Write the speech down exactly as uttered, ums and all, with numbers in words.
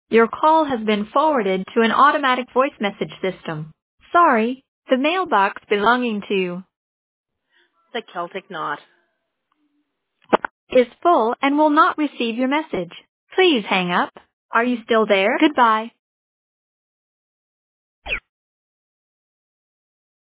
Your call has been forwarded to an automatic voice message system. Sorry, the mailbox belonging to The Celtic Knot is full and will not receive your message. Please hang up. Are you still there? Goodbye.